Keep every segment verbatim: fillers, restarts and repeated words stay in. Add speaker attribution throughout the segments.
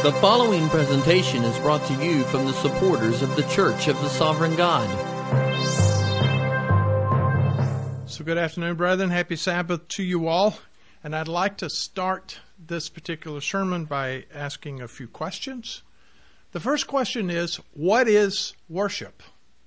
Speaker 1: The following presentation is brought to you from the supporters of the Church of the Sovereign God.
Speaker 2: So good afternoon, brethren. Happy Sabbath to you all. And I'd like to start this particular sermon by asking a few questions. The first question is, what is worship?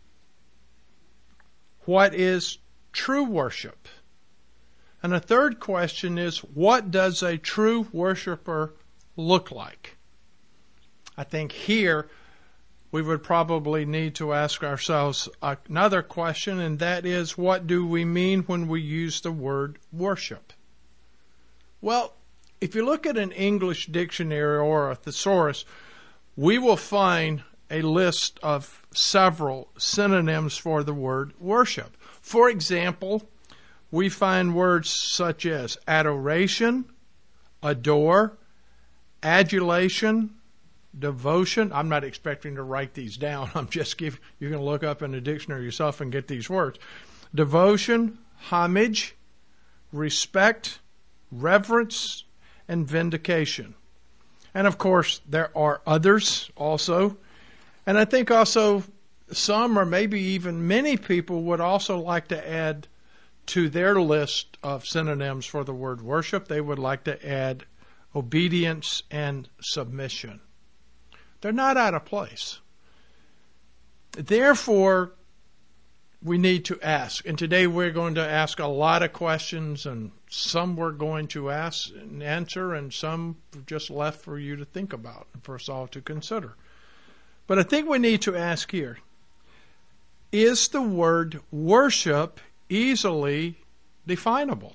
Speaker 2: What is true worship? And the third question is, what does a true worshiper look like? I think here we would probably need to ask ourselves another question, and that is, what do we mean when we use the word worship? Well, if you look at an English dictionary or a thesaurus, we will find a list of several synonyms for the word worship. For example, we find words such as adoration, adore, adulation, devotion. I'm not expecting to write these down. I'm just giving, you're going to look up in the dictionary yourself and get these words. Devotion, homage, respect, reverence, and vindication. And of course, there are others also. And I think also some or maybe even many people would also like to add to their list of synonyms for the word worship, they would like to add obedience and submission. They're not out of place. Therefore, we need to ask. And today we're going to ask a lot of questions, and some we're going to ask and answer, and some just left for you to think about and for us all to consider. But I think we need to ask here, is the word worship easily definable?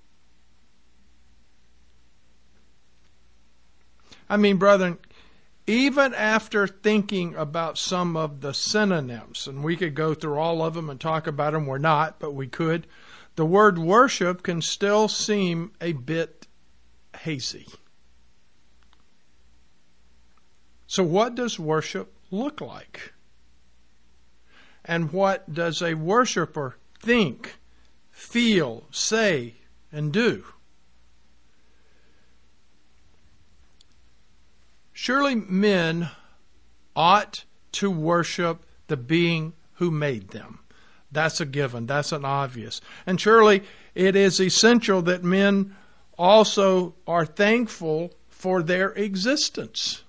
Speaker 2: I mean, brethren, even after thinking about some of the synonyms, and we could go through all of them and talk about them, we're not, but we could, the word worship can still seem a bit hazy. So what does worship look like? And what does a worshiper think, feel, say, and do? Surely men ought to worship the being who made them. That's a given. That's an obvious. And surely it is essential that men also are thankful for their existence.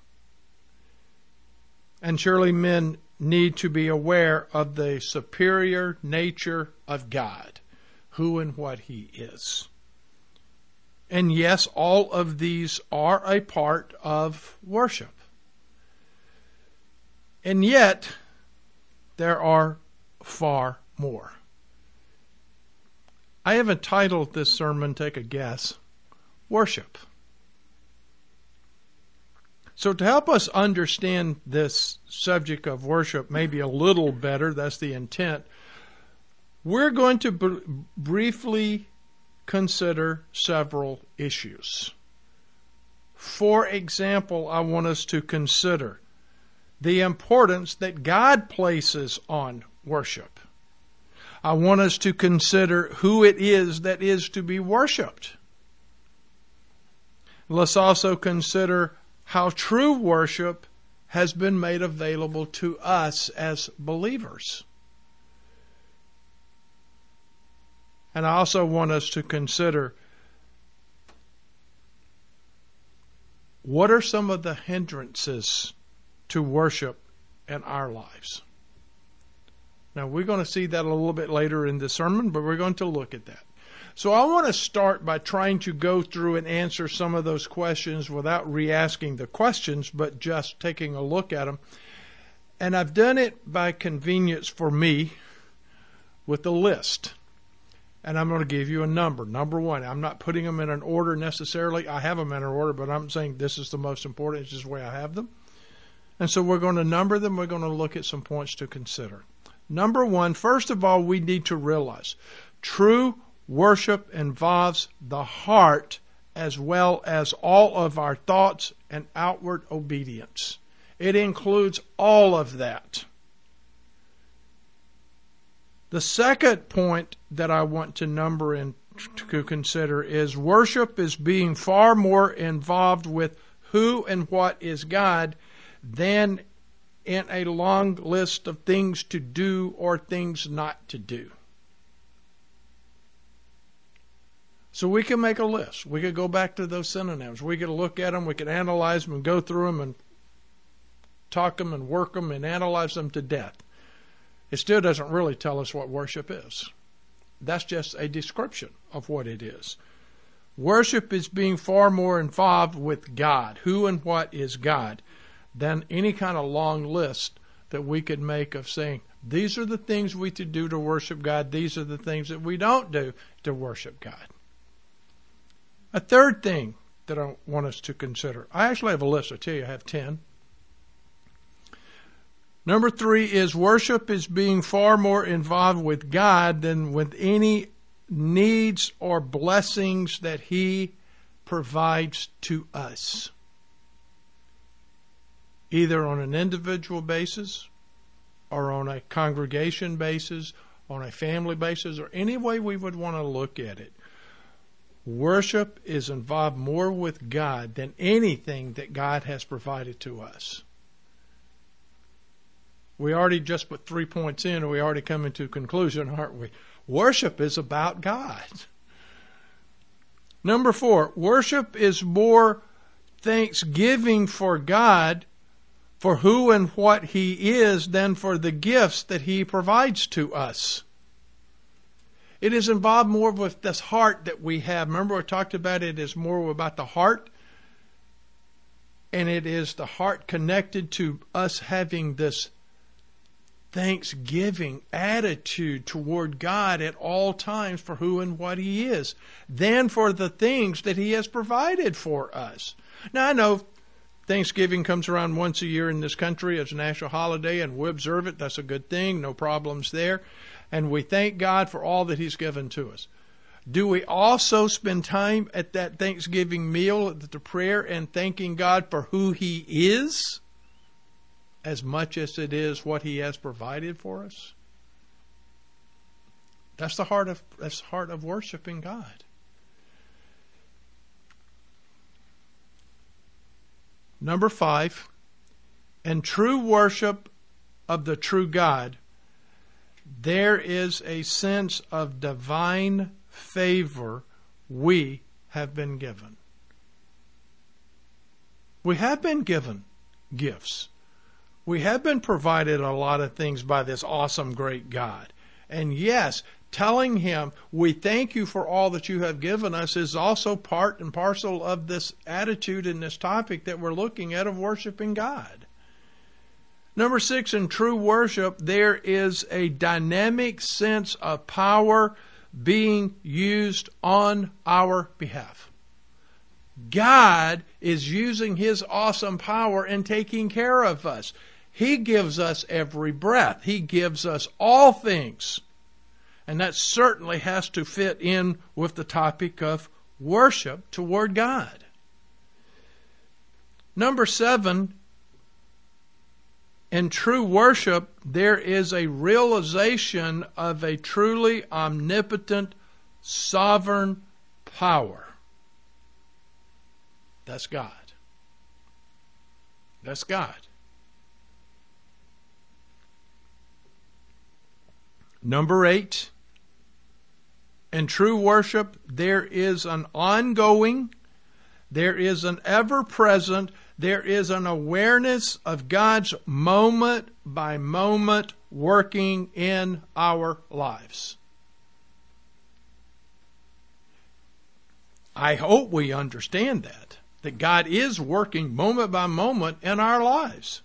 Speaker 2: And surely men need to be aware of the superior nature of God, who and what He is. And yes, all of these are a part of worship. And yet, there are far more. I have entitled this sermon, take a guess, Worship. So to help us understand this subject of worship maybe a little better, that's the intent, we're going to br- briefly consider several issues. For example, I want us to consider the importance that God places on worship. I want us to consider who it is that is to be worshiped. Let's also consider how true worship has been made available to us as believers. And I also want us to consider, what are some of the hindrances to worship in our lives? Now, we're going to see that a little bit later in the sermon, but we're going to look at that. So I want to start by trying to go through and answer some of those questions without re-asking the questions, but just taking a look at them. And I've done it by convenience for me with a list. And I'm going to give you a number. Number one, I'm not putting them in an order necessarily. I have them in an order, but I'm saying this is the most important. It's just the way I have them. And so we're going to number them. We're going to look at some points to consider. Number one, first of all, we need to realize true worship involves the heart as well as all of our thoughts and outward obedience. It includes all of that. The second point that I want to number and to consider is worship is being far more involved with who and what is God than in a long list of things to do or things not to do. So we can make a list. We could go back to those synonyms. We could look at them. We could analyze them and go through them and talk them and work them and analyze them to death. It still doesn't really tell us what worship is. That's just a description of what it is. Worship is being far more involved with God, who and what is God, than any kind of long list that we could make of saying, these are the things we to do to worship God, these are the things that we don't do to worship God. A third thing that I want us to consider. I actually have a list. I tell you, I have ten. Number three is worship is being far more involved with God than with any needs or blessings that He provides to us, either on an individual basis or on a congregation basis, on a family basis, or any way we would want to look at it. Worship is involved more with God than anything that God has provided to us. We already just put three points in, and we already come into a conclusion, aren't we? Worship is about God. Number four, worship is more thanksgiving for God for who and what He is than for the gifts that He provides to us. It is involved more with this heart that we have. Remember, I talked about it is more about the heart. And it is the heart connected to us having this thanksgiving attitude toward God at all times for who and what He is, than for the things that He has provided for us. Now, I know Thanksgiving comes around once a year in this country as a national holiday, and we observe it. That's a good thing. No problems there. And we thank God for all that He's given to us. Do we also spend time at that Thanksgiving meal, at the prayer, and thanking God for who He is as much as it is what He has provided for us? That's the heart of that's the heart of worshiping God. Number five, in true worship of the true God, there is a sense of divine favor we have been given. We have been given gifts. We have been provided a lot of things by this awesome, great God. And yes, telling Him, we thank you for all that you have given us, is also part and parcel of this attitude and this topic that we're looking at of worshiping God. Number six, in true worship, there is a dynamic sense of power being used on our behalf. God is using His awesome power and taking care of us. He gives us every breath. He gives us all things. And that certainly has to fit in with the topic of worship toward God. Number seven, in true worship, there is a realization of a truly omnipotent, sovereign power. That's God. That's God. Number eight, in true worship, there is an ongoing, there is an ever-present, there is an awareness of God's moment by moment working in our lives. I hope we understand that, that God is working moment by moment in our lives.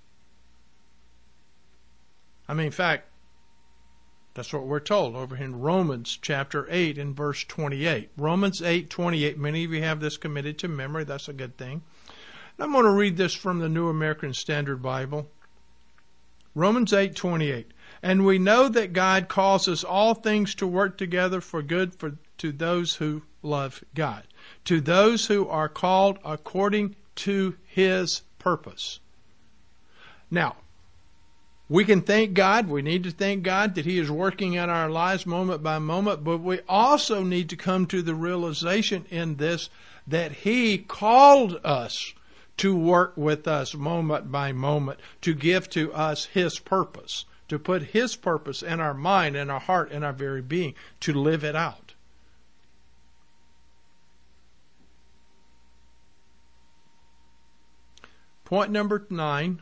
Speaker 2: I mean, in fact, that's what we're told over in Romans chapter eight and verse twenty-eight. Romans eight twenty-eight. Many of you have this committed to memory. That's a good thing. I'm going to read this from the New American Standard Bible. Romans eight twenty-eight. And we know that God causes all things to work together for good for to those who love God, to those who are called according to His purpose. Now, we can thank God. We need to thank God that He is working in our lives moment by moment, but we also need to come to the realization in this that He called us to work with us moment by moment, to give to us His purpose, to put His purpose in our mind, in our heart, in our very being, to live it out. Point number nine.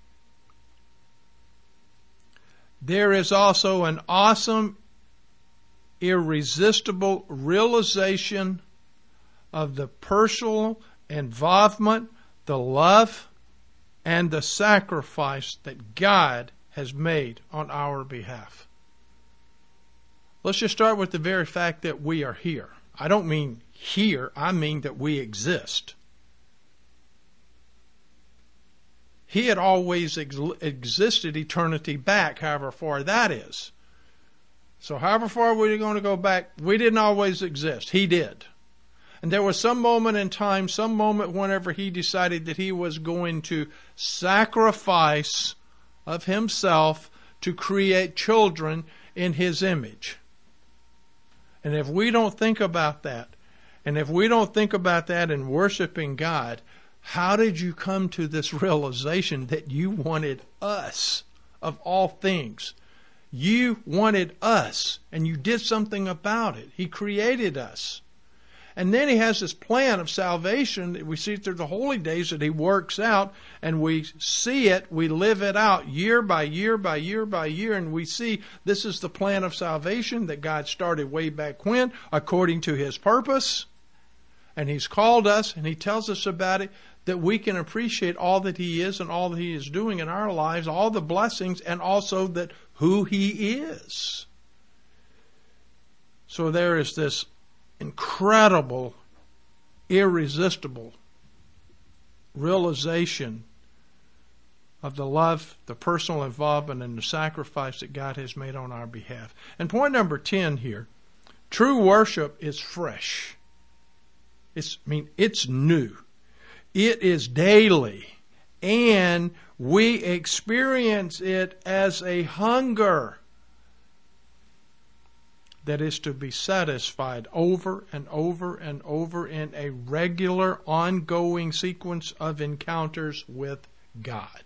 Speaker 2: There is also an awesome, irresistible realization of the personal involvement, the love, and the sacrifice that God has made on our behalf. Let's just start with the very fact that we are here. I don't mean here, I mean that we exist. He had always ex- existed eternity back, however far that is. So however far we're going to go back, we didn't always exist. He did. And there was some moment in time, some moment whenever He decided that He was going to sacrifice of Himself to create children in His image. And if we don't think about that, and if we don't think about that in worshiping God, how did you come to this realization that you wanted us of all things? You wanted us, and you did something about it. He created us. And then He has this plan of salvation that we see through the holy days that He works out, and we see it, we live it out year by year by year by year, and we see this is the plan of salvation that God started way back when, according to His purpose. And He's called us, and He tells us about it, that we can appreciate all that He is and all that He is doing in our lives, all the blessings, and also that who He is. So there is this incredible, irresistible realization of the love, the personal involvement, and the sacrifice that God has made on our behalf. And point number ten here, true worship is fresh. It's, I mean, it's new. It is daily, and we experience it as a hunger that is to be satisfied over and over and over in a regular, ongoing sequence of encounters with God.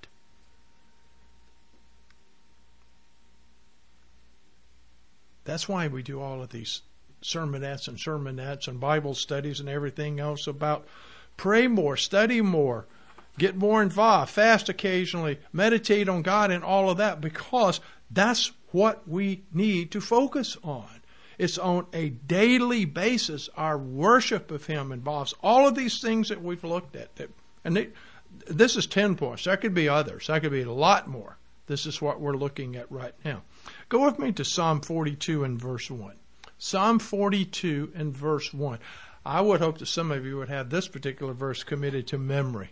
Speaker 2: That's why we do all of these sermonettes and sermonettes and Bible studies and everything else about pray more, study more, get more involved, fast occasionally, meditate on God and all of that, because that's what we need to focus on. It's on a daily basis. Our worship of Him involves all of these things that we've looked at. And they, this is ten points. There could be others. There could be a lot more. This is what we're looking at right now. Go with me to Psalm forty-two and verse one. Psalm forty-two and verse one. I would hope that some of you would have this particular verse committed to memory.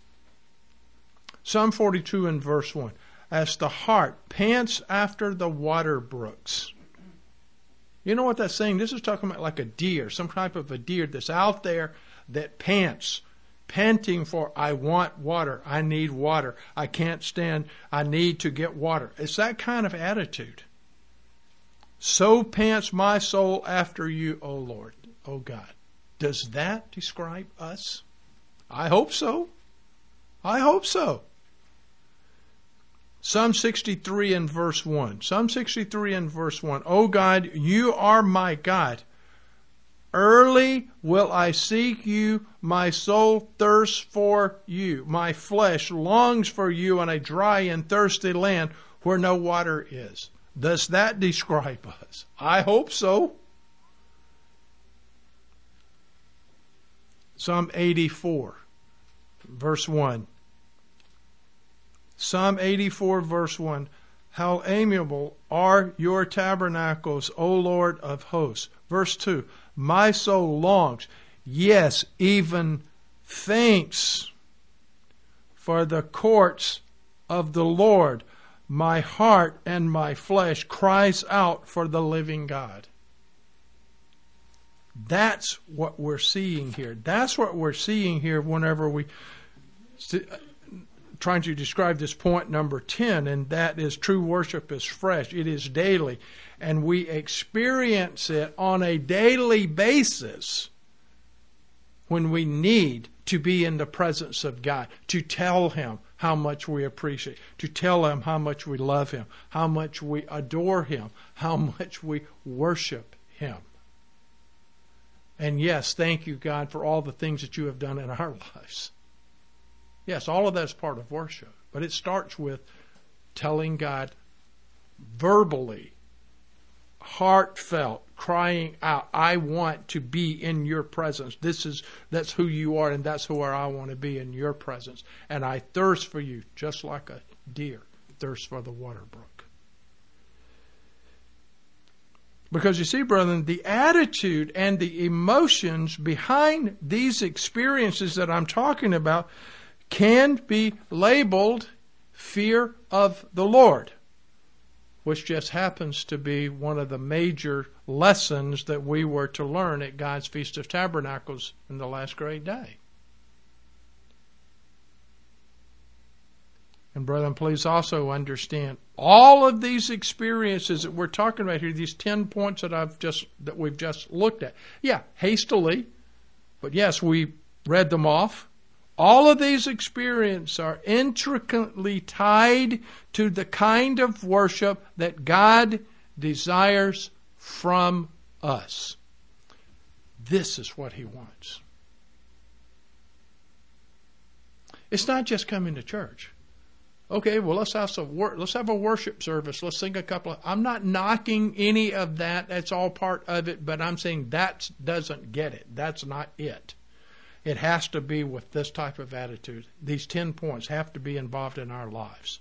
Speaker 2: Psalm forty-two and verse one. As the hart pants after the water brooks. You know what that's saying? This is talking about like a deer, some type of a deer that's out there that pants, panting for, I want water, I need water, I can't stand, I need to get water. It's that kind of attitude. So pants my soul after you, O Lord, O God. Does that describe us? I hope so. I hope so. Psalm sixty-three and verse one. Psalm sixty-three and verse one. O God, you are my God. Early will I seek you. My soul thirsts for you. My flesh longs for you in a dry and thirsty land where no water is. Does that describe us? I hope so. Psalm eighty-four, verse one. Psalm eighty-four, verse one. How amiable are your tabernacles, O Lord of hosts. Verse two. My soul longs, yes, even faints for the courts of the Lord. My heart and my flesh cries out for the living God. That's what we're seeing here. That's what we're seeing here whenever we trying to describe this point number ten, and that is true worship is fresh. It is daily, and we experience it on a daily basis when we need to be in the presence of God, to tell Him how much we appreciate, to tell Him how much we love Him, how much we adore Him, how much we worship Him. And yes, thank you, God, for all the things that you have done in our lives. Yes, all of that's part of worship. But it starts with telling God verbally, heartfelt, crying out, I want to be in your presence. This is, that's who you are, and that's where I want to be, in your presence. And I thirst for you, just like a deer thirsts for the water brook. Because you see, brethren, the attitude and the emotions behind these experiences that I'm talking about can be labeled fear of the Lord, which just happens to be one of the major lessons that we were to learn at God's Feast of Tabernacles in the last great day. And brethren, please also understand, all of these experiences that we're talking about here, these ten points that I've just that we've just looked at, yeah, hastily, but yes, we read them off. All of these experiences are intricately tied to the kind of worship that God desires from us. This is what He wants. It's not just coming to church. Okay, well, let's have some wor- let's have a worship service. Let's sing a couple of... I'm not knocking any of that. That's all part of it. But I'm saying that doesn't get it. That's not it. It has to be with this type of attitude. These ten points have to be involved in our lives.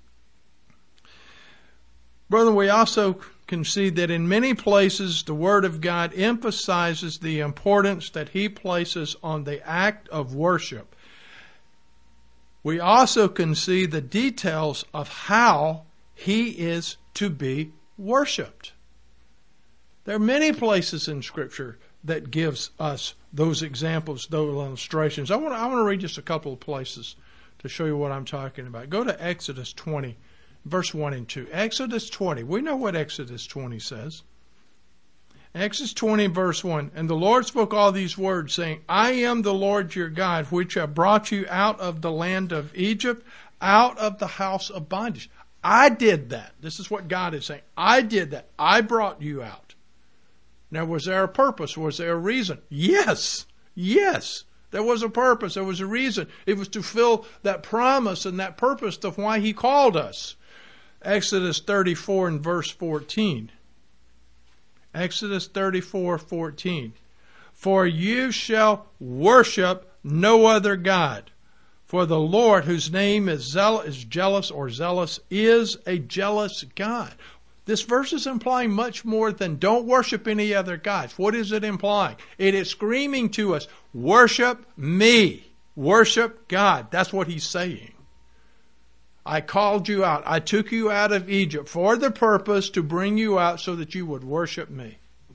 Speaker 2: Brother, we also can see that in many places the Word of God emphasizes the importance that He places on the act of worship. We also can see the details of how He is to be worshiped. There are many places in Scripture that gives us those examples, those illustrations. I want to, I want to read just a couple of places to show you what I'm talking about. Go to Exodus twenty, verse one and two. Exodus twenty. We know what Exodus twenty says. Exodus twenty, verse one. And the Lord spoke all these words, saying, I am the Lord your God, which have brought you out of the land of Egypt, out of the house of bondage. I did that. This is what God is saying. I did that. I brought you out. Now, was there a purpose? Was there a reason? Yes. Yes. There was a purpose. There was a reason. It was to fulfill that promise and that purpose of why He called us. Exodus thirty-four and verse fourteen. Exodus thirty-four, fourteen. For you shall worship no other God. For the Lord, whose name is, zeal- is jealous or zealous, is a jealous God. This verse is implying much more than don't worship any other gods. What is it implying? It is screaming to us, worship me. Worship God. That's what He's saying. I called you out. I took you out of Egypt for the purpose to bring you out so that you would worship me.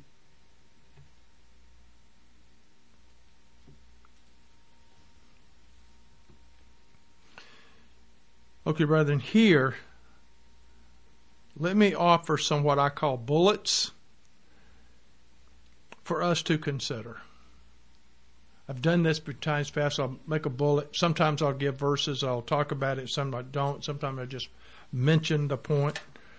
Speaker 2: Okay, brethren, here, let me offer some what I call bullets for us to consider. I've done this times past. I'll make a bullet. Sometimes I'll give verses. I'll talk about it. Sometimes I don't. Sometimes I just mention the point.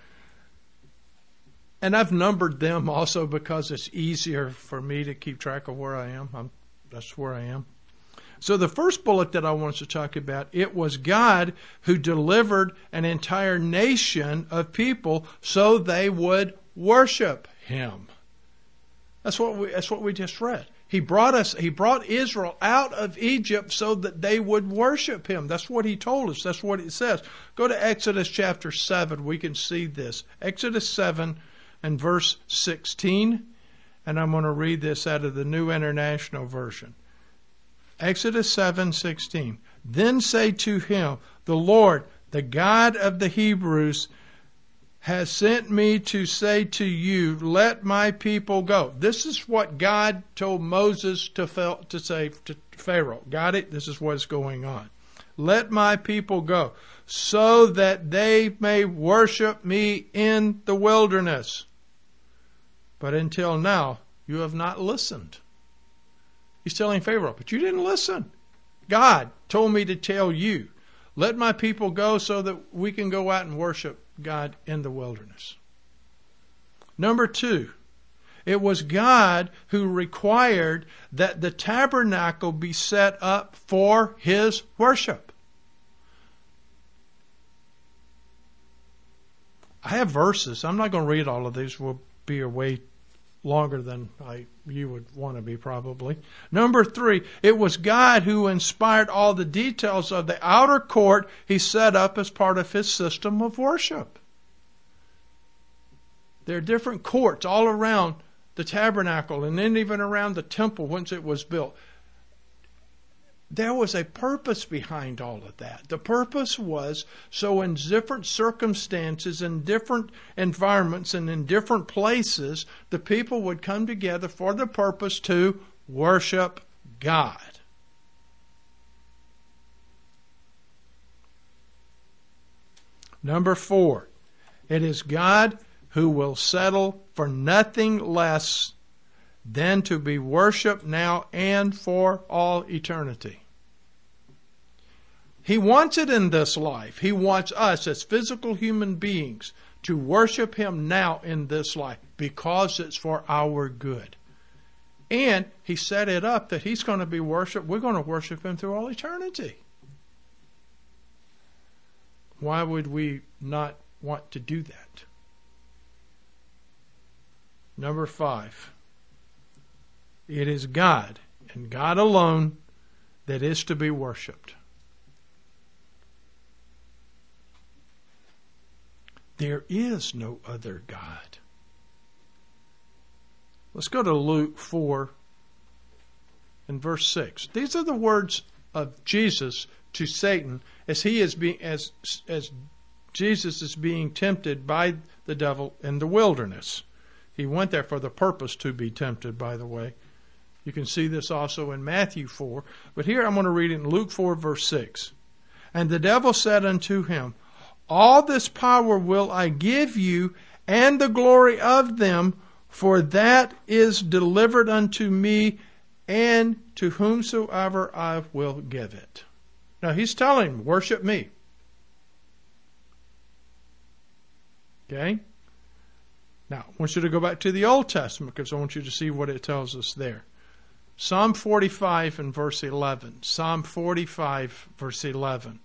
Speaker 2: And I've numbered them also because it's easier for me to keep track of where I am. I'm, that's where I am. So the first bullet that I want to talk about, it was God who delivered an entire nation of people so they would worship Him. That's what we, that's what we just read. He brought us, He brought Israel out of Egypt so that they would worship Him. That's what He told us. That's what it says. Go to Exodus chapter seven. We can see this. Exodus seven and verse sixteen. And I'm going to read this out of the New International Version. Exodus seven sixteen. Then say to him, the Lord, the God of the Hebrews, has sent me to say to you, let my people go. This is what God told Moses to, to say to Pharaoh. Got it? This is what's going on. Let my people go, so that they may worship me in the wilderness. But until now, you have not listened. He's telling Pharaoh, but you didn't listen. God told me to tell you, let my people go so that we can go out and worship God in the wilderness. Number two, it was God who required that the tabernacle be set up for His worship. I have verses. I'm not going to read all of these. We'll be away longer than I you would want to be probably. Number three, it was God who inspired all the details of the outer court He set up as part of His system of worship. There are different courts all around the tabernacle and then even around the temple once it was built. There was a purpose behind all of that. The purpose was so in different circumstances, in different environments, and in different places, the people would come together for the purpose to worship God. Number four, it is God who will settle for nothing less than to be worshipped now and for all eternity. He wants it in this life. He wants us as physical human beings to worship Him now in this life because it's for our good. And He set it up that He's going to be worshipped. We're going to worship Him through all eternity. Why would we not want to do that? Number five, it is God and God alone that is to be worshipped. There is no other God. Let's go to Luke four and verse six. These are the words of Jesus to Satan as he is being as as Jesus is being tempted by the devil in the wilderness. He went there for the purpose to be tempted, by the way. You can see this also in Matthew four. But here I'm going to read it in Luke four, verse six. And the devil said unto him, all this power will I give you, and the glory of them, for that is delivered unto me, and to whomsoever I will give it. Now he's telling him, worship me. Okay? Now, I want you to go back to the Old Testament because I want you to see what it tells us there. Psalm forty-five and verse eleven. Psalm forty-five, verse eleven.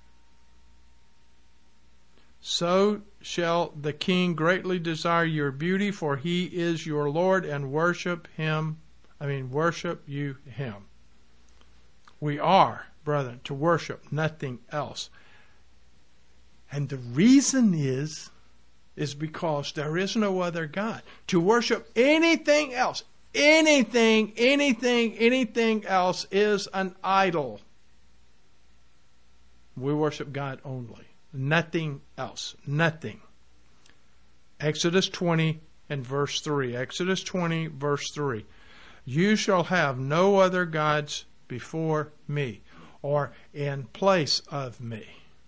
Speaker 2: So shall the king greatly desire your beauty, for he is your Lord, and worship him. I mean, worship you him. We are, brethren, to worship nothing else. And the reason is, is because there is no other God. To worship anything else, anything, anything, anything else is an idol. We worship God only. Nothing else. Nothing. Exodus twenty and verse three. Exodus twenty, verse three. You shall have no other gods before me, or in place of me.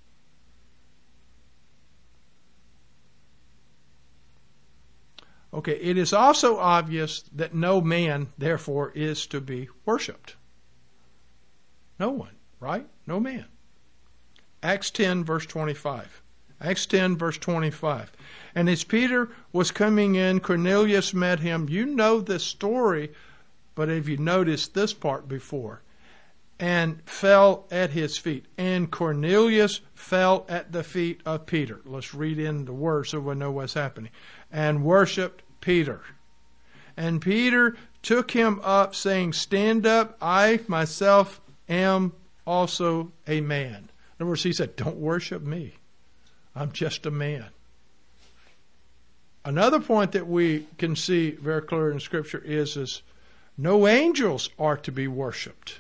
Speaker 2: Okay, it is also obvious that no man, therefore, is to be worshipped. No one, right? No man. Acts ten, verse twenty-five. Acts ten, verse twenty-five. And as Peter was coming in, Cornelius met him. You know this story, but have you noticed this part before? And fell at his feet. And Cornelius fell at the feet of Peter. Let's read in the words so we know what's happening. And worshipped Peter. And Peter took him up, saying, stand up, I myself am also a man. In other words, he said, don't worship me. I'm just a man. Another point that we can see very clear in Scripture is, is no angels are to be worshipped.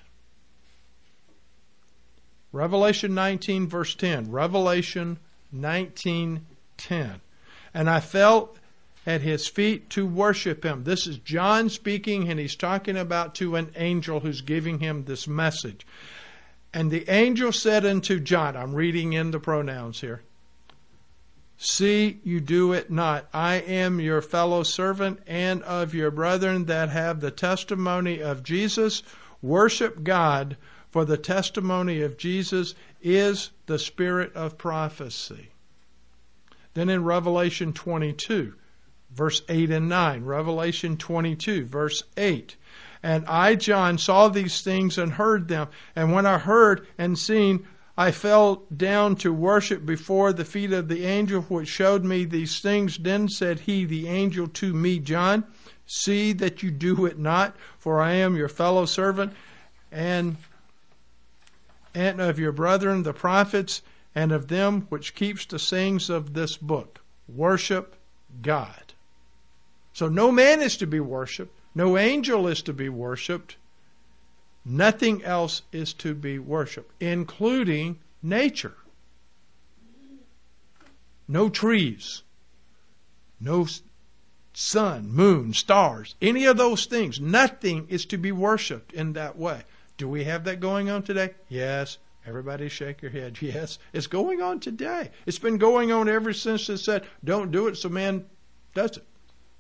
Speaker 2: Revelation nineteen, verse ten. Revelation nineteen, ten. And I fell at his feet to worship him. This is John speaking, and he's talking about to an angel who's giving him this message. And the angel said unto John, I'm reading in the pronouns here, see, you do it not. I am your fellow servant and of your brethren that have the testimony of Jesus. Worship God, For the testimony of Jesus is the spirit of prophecy. Then in Revelation twenty-two, verse eight and nine, Revelation twenty-two, verse eight. And I, John, saw these things and heard them. And when I heard and seen, I fell down to worship before the feet of the angel which showed me these things. Then said he, the angel, to me, John, see that you do it not, for I am your fellow servant and, and of your brethren the prophets, and of them which keeps the sayings of this book. Worship God. So no man is to be worshipped. No angel is to be worshipped. Nothing else is to be worshipped, including nature. No trees. No sun, moon, stars, any of those things. Nothing is to be worshipped in that way. Do we have that going on today? Yes. Everybody shake your head. Yes, it's going on today. It's been going on ever since it said, don't do it, so man does it.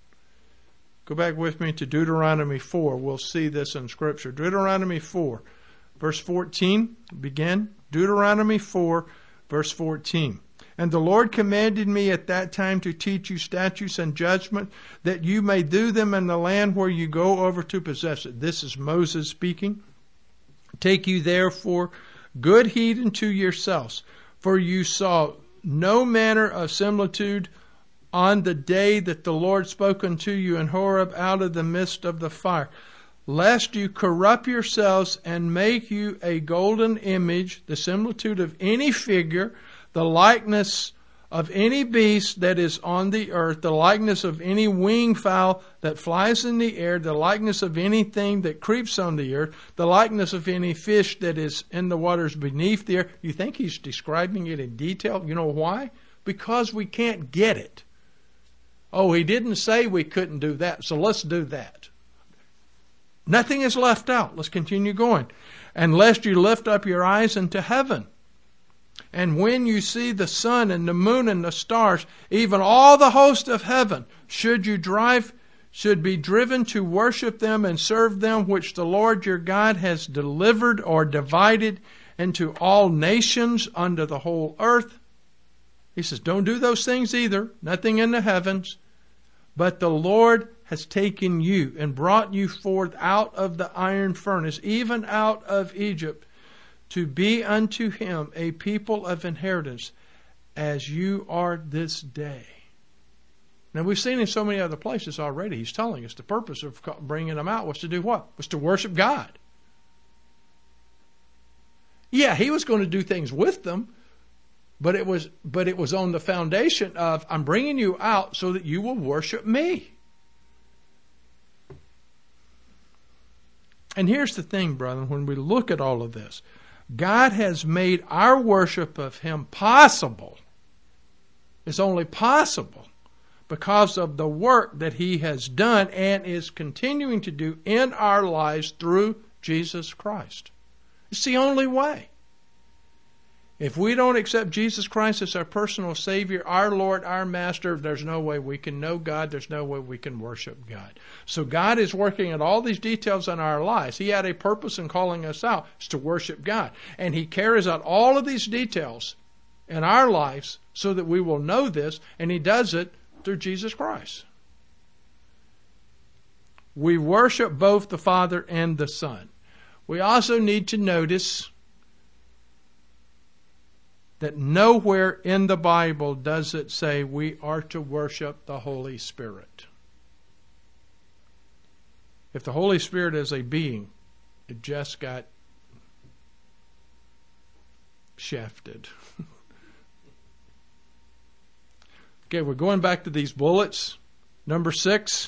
Speaker 2: Go back with me to Deuteronomy four. We'll see this in Scripture. Deuteronomy four, verse fourteen. Begin. Deuteronomy four, verse fourteen. And the Lord commanded me at that time to teach you statutes and judgment, that you may do them in the land where you go over to possess it. This is Moses speaking. Take you therefore good heed unto yourselves, for you saw no manner of similitude on the day that the Lord spoke unto you in Horeb out of the midst of the fire, lest you corrupt yourselves and make you a golden image, the similitude of any figure, the likeness of any beast that is on the earth, the likeness of any winged fowl that flies in the air, the likeness of anything that creeps on the earth, the likeness of any fish that is in the waters beneath the earth. You think he's describing it in detail? You know why? Because we can't get it. Oh, he didn't say we couldn't do that, so let's do that. Nothing is left out. Let's continue going. And lest you lift up your eyes into heaven, and when you see the sun and the moon and the stars, even all the host of heaven, should you drive, should be driven to worship them and serve them, which the Lord your God has delivered or divided into all nations under the whole earth. He says, don't do those things either. Nothing in the heavens. But the Lord has taken you and brought you forth out of the iron furnace, even out of Egypt, to be unto him a people of inheritance, as you are this day. Now, we've seen in so many other places already, he's telling us the purpose of bringing them out was to do what? Was to worship God. Yeah, he was going to do things with them, but it was, but it was on the foundation of, I'm bringing you out so that you will worship me. And here's the thing, brethren, when we look at all of this, God has made our worship of him possible. It's only possible because of the work that he has done and is continuing to do in our lives through Jesus Christ. It's the only way. If we don't accept Jesus Christ as our personal Savior, our Lord, our Master, there's no way we can know God. There's no way we can worship God. So God is working at all these details in our lives. He had a purpose in calling us out. It's to worship God. And he carries out all of these details in our lives so that we will know this, and he does it through Jesus Christ. We worship both the Father and the Son. We also need to notice that nowhere in the Bible does it say we are to worship the Holy Spirit. If the Holy Spirit is a being, it just got shafted. Okay, we're going back to these bullets. Number six,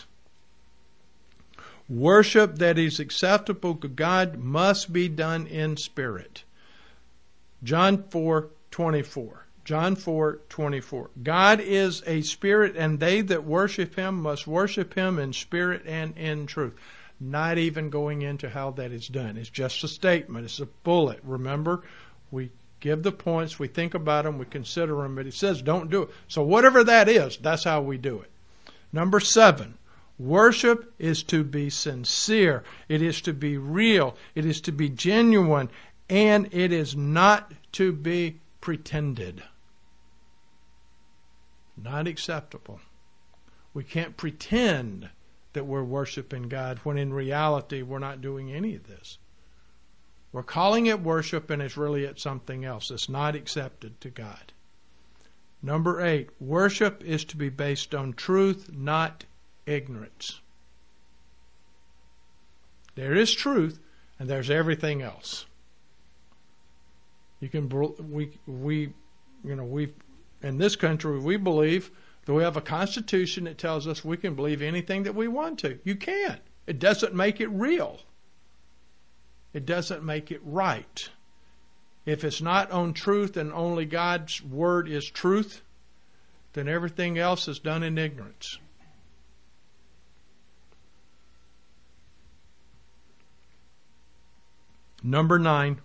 Speaker 2: worship that is acceptable to God must be done in spirit. John four twenty-four. John four twenty-four. God is a spirit, and they that worship him must worship him in spirit and in truth. Not even going into how that is done. It's just a statement. It's a bullet. Remember, we give the points, we think about them, we consider them, but it says don't do it. So whatever that is, that's how we do it. Number seven, worship is to be sincere. It is to be real. It is to be genuine. And it is not to be pretended. Not acceptable. We can't pretend that we're worshiping God when in reality we're not doing any of this. We're calling it worship and it's really at something else. It's not accepted to God. Number eight, worship is to be based on truth, not ignorance. There is truth and there's everything else. You can we we you know we in this country we believe that we have a constitution that tells us we can believe anything that we want to. You can't. It doesn't make it real. It doesn't make it right. If it's not on truth and only God's word is truth, then everything else is done in ignorance. Number nine,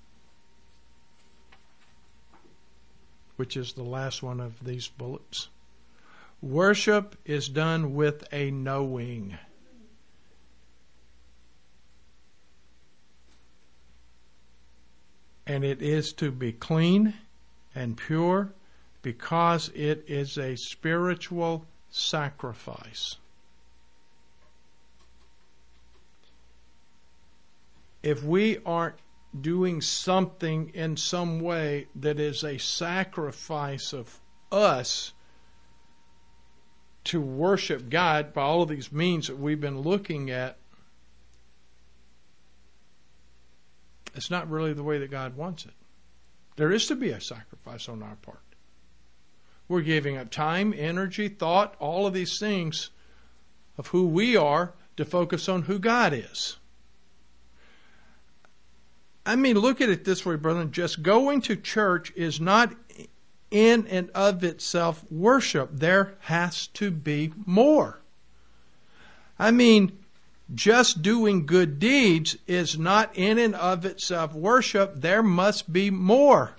Speaker 2: which is the last one of these bullets. Worship is done with a knowing. And it is to be clean and pure because it is a spiritual sacrifice. If we aren't doing something in some way that is a sacrifice of us to worship God by all of these means that we've been looking at, it's not really the way that God wants it. There is to be a sacrifice on our part. We're giving up time, energy, thought, all of these things of who we are to focus on who God is. I mean, look at it this way, brethren. Just going to church is not in and of itself worship. There has to be more. I mean, just doing good deeds is not in and of itself worship. There must be more.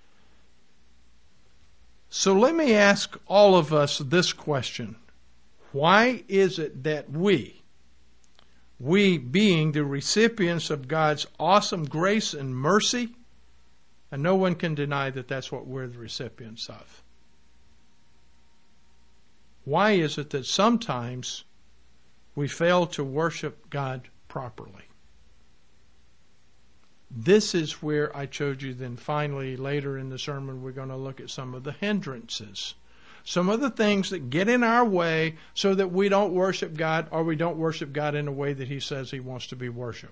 Speaker 2: So let me ask all of us this question. Why is it that we, we being the recipients of God's awesome grace and mercy, and no one can deny that that's what we're the recipients of. Why is it that sometimes we fail to worship God properly? This is where I showed you then finally later in the sermon we're going to look at some of the hindrances. Some of the things that get in our way so that we don't worship God or we don't worship God in a way that He says He wants to be worshiped.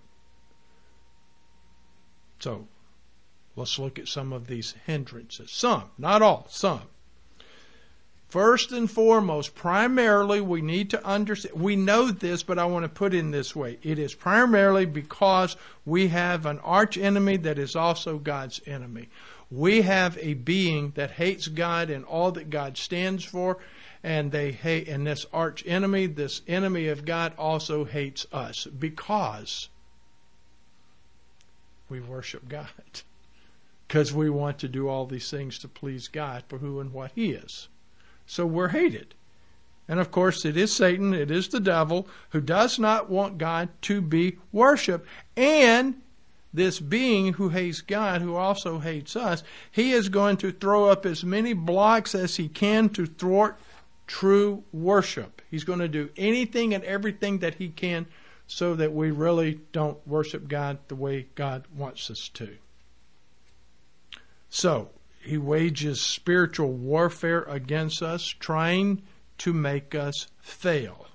Speaker 2: So, let's look at some of these hindrances. Some, not all, some. First and foremost, primarily we need to understand, we know this, but I want to put it in this way. It is primarily because we have an arch enemy that is also God's enemy. We have a being that hates God and all that God stands for, and they hate, and this arch enemy, this enemy of God, also hates us because we worship God. Because we want to do all these things to please God for who and what He is. So we're hated. And of course it is Satan, it is the devil, who does not want God to be worshipped. And this being who hates God, who also hates us, he is going to throw up as many blocks as he can to thwart true worship. He's going to do anything and everything that he can so that we really don't worship God the way God wants us to. So, he wages spiritual warfare against us, trying to make us fail.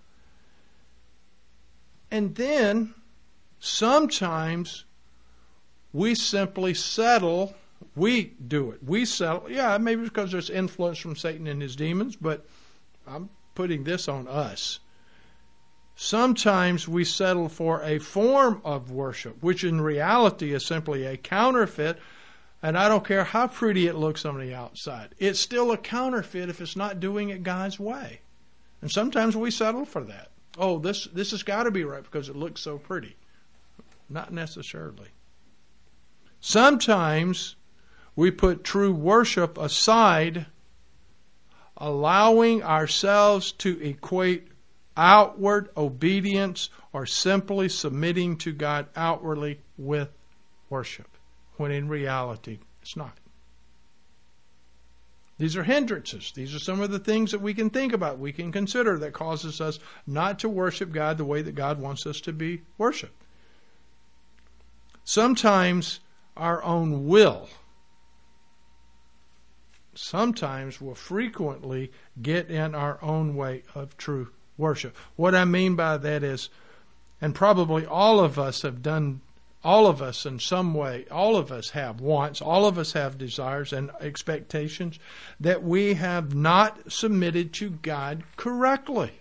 Speaker 2: And then, sometimes, we simply settle. We do it. We settle. Yeah, maybe because there's influence from Satan and his demons, but I'm putting this on us. Sometimes we settle for a form of worship, which in reality is simply a counterfeit. And I don't care how pretty it looks on the outside. It's still a counterfeit if it's not doing it God's way. And sometimes we settle for that. Oh, this this has got to be right because it looks so pretty. Not necessarily. Sometimes we put true worship aside, allowing ourselves to equate outward obedience or simply submitting to God outwardly with worship. when in reality it's not. These are hindrances. These are some of the things that we can think about, we can consider that causes us not to worship God the way that God wants us to be worshiped. Sometimes our own will, sometimes will frequently get in our own way of true worship. What I mean by that is, and probably all of us have done, all of us in some way, all of us have wants, all of us have desires and expectations that we have not submitted to God correctly.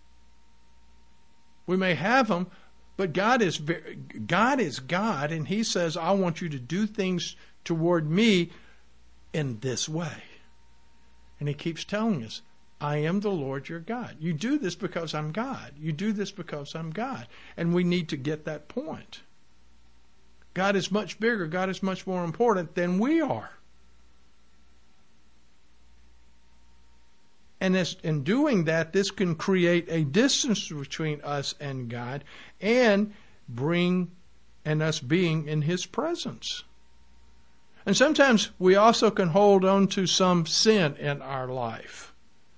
Speaker 2: We may have them, but God is God is God, and He says, I want you to do things toward me in this way. And He keeps telling us, I am the Lord your God. You do this because I'm God. You do this because I'm God. And we need to get that point. God is much bigger. God is much more important than we are. And this, in doing that, this can create a distance between us and God and bring and us being in His presence. And sometimes we also can hold on to some sin in our life,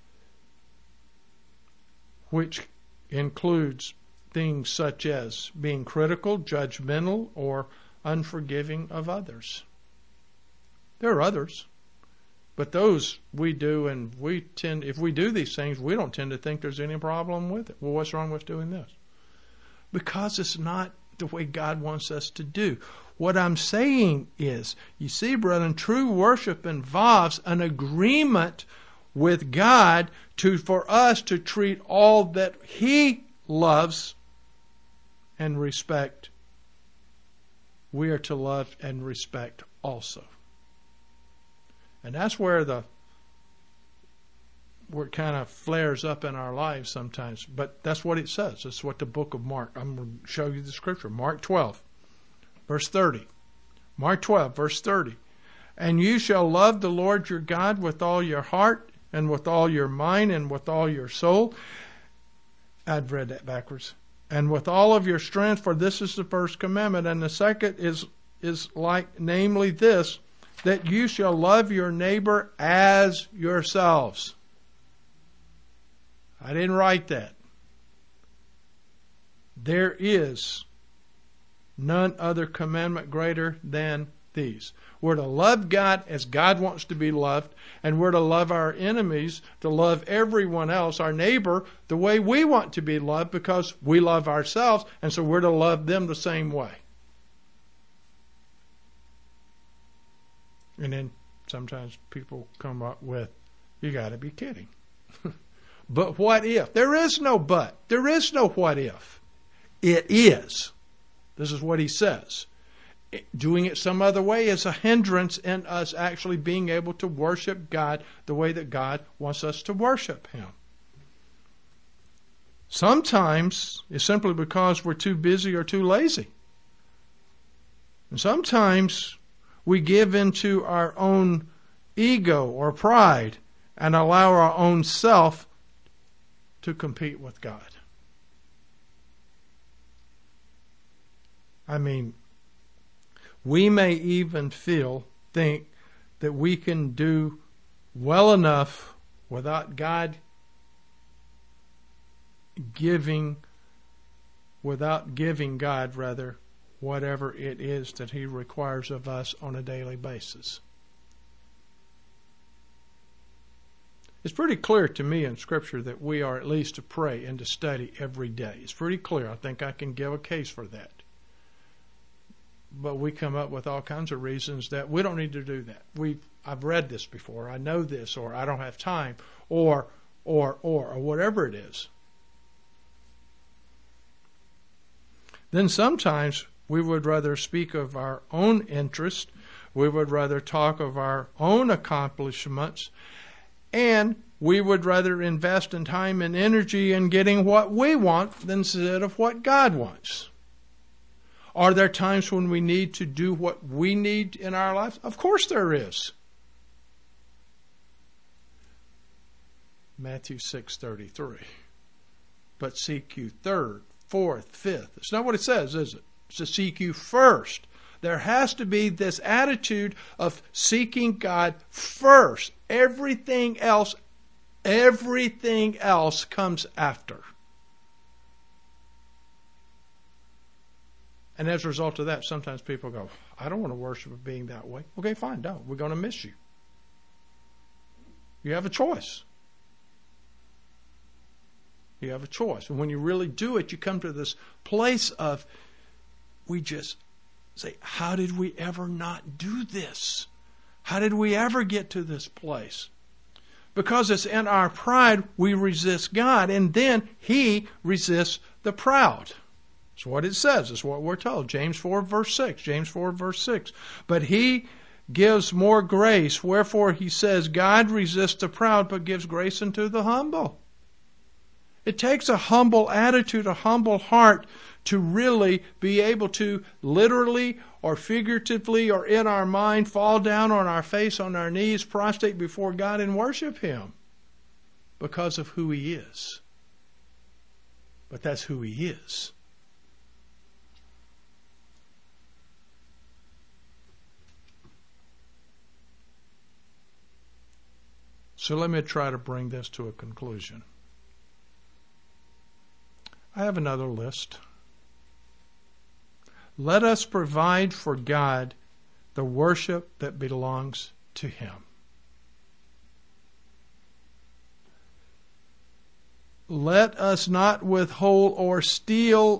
Speaker 2: which includes things such as being critical, judgmental, or unforgiving of others. There are others, but those we do, and we tend, if we do these things, we don't tend to think there's any problem with it. Well, what's wrong with doing this? Because it's not the way God wants us to do. What I'm saying is, you see, brethren, true worship involves an agreement with God to for us to treat all that He loves and respect, we are to love and respect also. And that's where the where it kind of flares up in our lives sometimes. But that's what it says. That's what the book of Mark, I'm going to show you the scripture. Mark twelve, verse thirty. Mark twelve, verse thirty. And you shall love the Lord your God with all your heart, and with all your mind, and with all your soul. I'd read that backwards. And with all of your strength, for this is the first commandment. And the second is, is like, namely this, that you shall love your neighbor as yourselves. I didn't write that. There is none other commandment greater than these. We're to love God as God wants to be loved, and we're to love our enemies, to love everyone else, our neighbor, the way we want to be loved because we love ourselves, and so we're to love them the same way. And then sometimes people come up with, you got to be kidding. But what if? There is no but. There is no what if. It is. This is what he says. Doing it some other way is a hindrance in us actually being able to worship God the way that God wants us to worship Him. Sometimes it's simply because we're too busy or too lazy. And sometimes we give into our own ego or pride and allow our own self to compete with God. I mean, we may even feel, think that we can do well enough without God giving, without giving God, rather, whatever it is that He requires of us on a daily basis. It's pretty clear to me in Scripture that we are at least to pray and to study every day. It's pretty clear. I think I can give a case for that. But we come up with all kinds of reasons that we don't need to do that. We, I've read this before. I know this, or I don't have time, or, or, or, or whatever it is. Then sometimes we would rather speak of our own interest. We would rather talk of our own accomplishments. And we would rather invest in time and energy in getting what we want than instead of what God wants. Are there times when we need to do what we need in our lives? Of course there is. Matthew six thirty-three. But seek you third, fourth, fifth. It's not what it says, is it? It's to seek you first There has to be this attitude of seeking God first. Everything else, everything else comes after. And as a result of that, sometimes people go, I don't want to worship a being that way. Okay, fine, don't. We're going to miss you. You have a choice. You have a choice. And when you really do it, you come to this place of, we just say, how did we ever not do this? How did we ever get to this place? Because it's in our pride, we resist God, and then He resists the proud. It's what it says. It's what we're told. James four, verse six. James four, verse six. But He gives more grace. Wherefore He says, God resists the proud, but gives grace unto the humble. It takes a humble attitude, a humble heart, to really be able to literally or figuratively or in our mind fall down on our face, on our knees, prostrate before God and worship Him because of who He is. But that's who He is. So let me try to bring this to a conclusion. I have another list. Let us provide for God the worship that belongs to Him. Let us not withhold or steal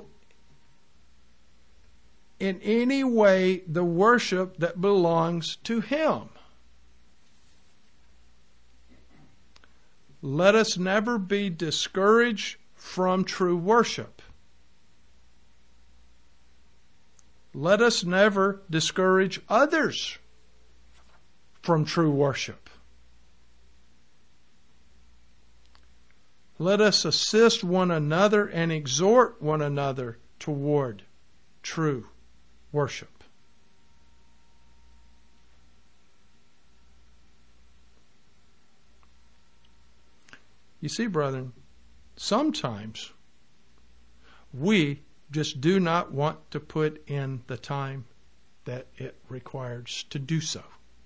Speaker 2: in any way the worship that belongs to Him. Let us never be discouraged from true worship. Let us never discourage others from true worship. Let us assist one another and exhort one another toward true worship. You see, brethren, sometimes we just do not want to put in the time that it requires to do so.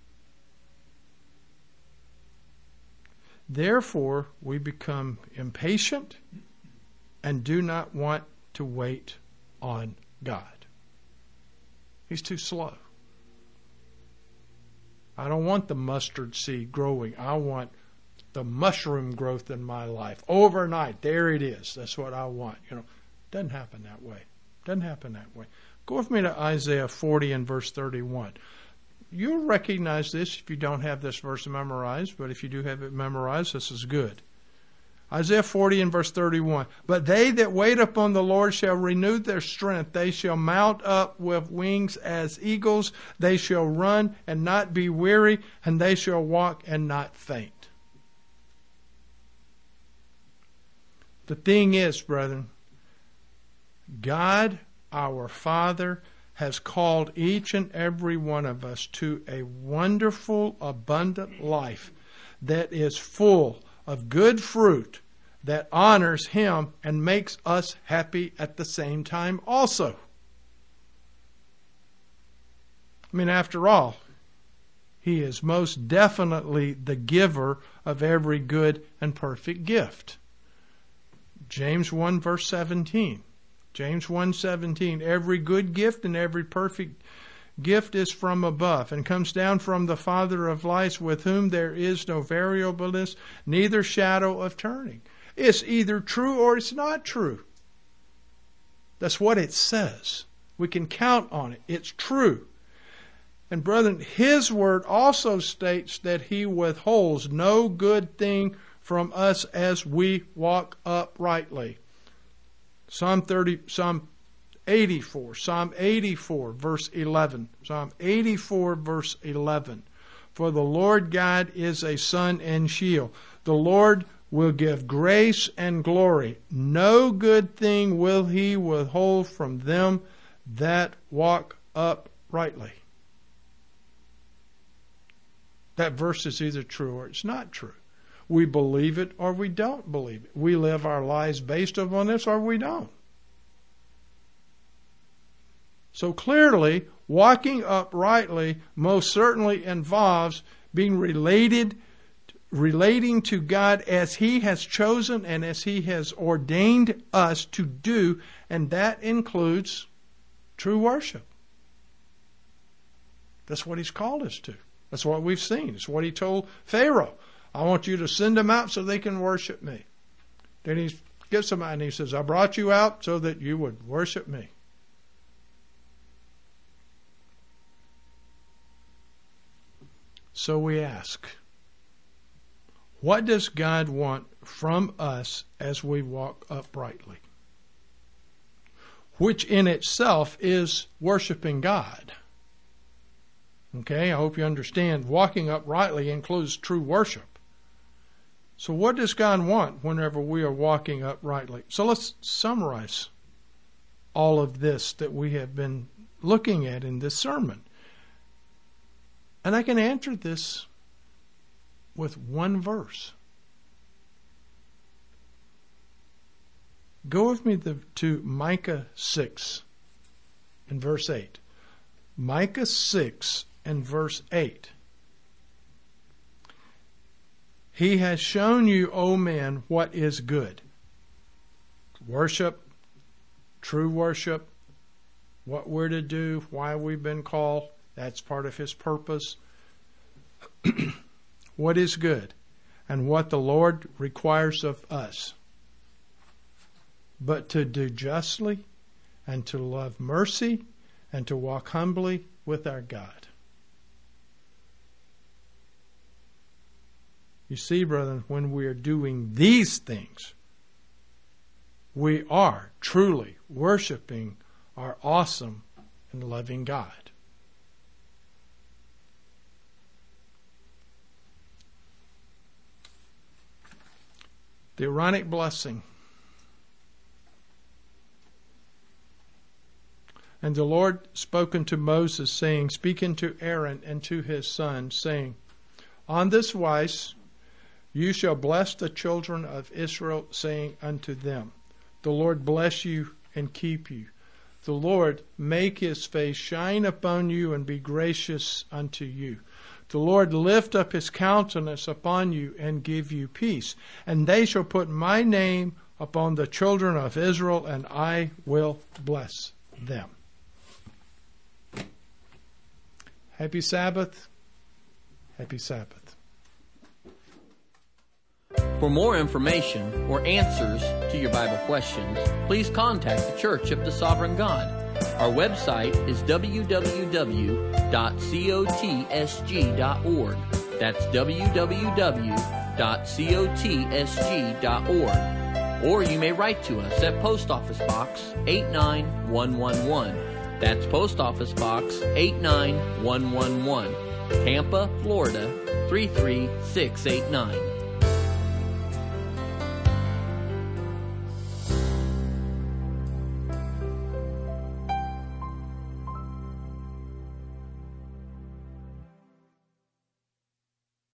Speaker 2: Therefore, we become impatient and do not want to wait on God. He's too slow. I don't want the mustard seed growing. I want the mushroom growth in my life. Overnight, there it is. That's what I want. You know, doesn't happen that way. Doesn't happen that way. Go with me to Isaiah forty and verse thirty-one. You'll recognize this if you don't have this verse memorized, but if you do have it memorized, this is good. Isaiah forty and verse thirty-one. But they that wait upon the Lord shall renew their strength. They shall mount up with wings as eagles. They shall run and not be weary, and they shall walk and not faint. The thing is, brethren, God, our Father, has called each and every one of us to a wonderful, abundant life that is full of good fruit that honors Him and makes us happy at the same time also. I mean, after all, He is most definitely the giver of every good and perfect gift. James one verse seventeen. James one seventeen. Every good gift and every perfect gift is from above and comes down from the Father of lights, with whom there is no variableness, neither shadow of turning. It's either true or it's not true. That's what it says. We can count on it. It's true. And brethren, His word also states that He withholds no good thing from us as we walk uprightly. Psalm thirty, Psalm eighty-four, Psalm eighty-four, verse eleven. Psalm eighty-four, verse eleven. For the Lord God is a sun and shield. The Lord will give grace and glory. No good thing will He withhold from them that walk uprightly. That verse is either true or it's not true. We believe it or we don't believe it. We live our lives based upon this or we don't. So clearly, walking uprightly most certainly involves being related, relating to God as He has chosen and as He has ordained us to do, and that includes true worship. That's what He's called us to. That's what we've seen. It's what He told Pharaoh. I want you to send them out so they can worship me. Then He gets them out and He says, I brought you out so that you would worship me. So we ask, what does God want from us as we walk uprightly? Which in itself is worshiping God. Okay, I hope you understand. Walking uprightly includes true worship. So what does God want whenever we are walking uprightly? So let's summarize all of this that we have been looking at in this sermon. And I can answer this with one verse. Go with me to, to Micah six and verse eight. Micah six and verse eight. He has shown you, O man, what is good. Worship, true worship, what we're to do, why we've been called. That's part of His purpose. What is good and what the Lord requires of us. But to do justly and to love mercy and to walk humbly with our God. You see, brethren, when we are doing these things, we are truly worshiping our awesome and loving God. The Aaronic blessing. And the Lord spoke unto Moses, saying, Speak unto Aaron and to his sons, saying, On this wise you shall bless the children of Israel, saying unto them, The Lord bless you and keep you. The Lord make His face shine upon you and be gracious unto you. The Lord lift up His countenance upon you and give you peace. And they shall put my name upon the children of Israel, and I will bless them. Happy Sabbath. Happy Sabbath.
Speaker 1: For more information or answers to your Bible questions, please contact the Church of the Sovereign God. Our website is w w w dot cotsg dot org. That's w w w dot cotsg dot org. Or you may write to us at Post Office Box eight nine one one one. That's Post Office Box eight nine one one one, Tampa, Florida three three six eight nine.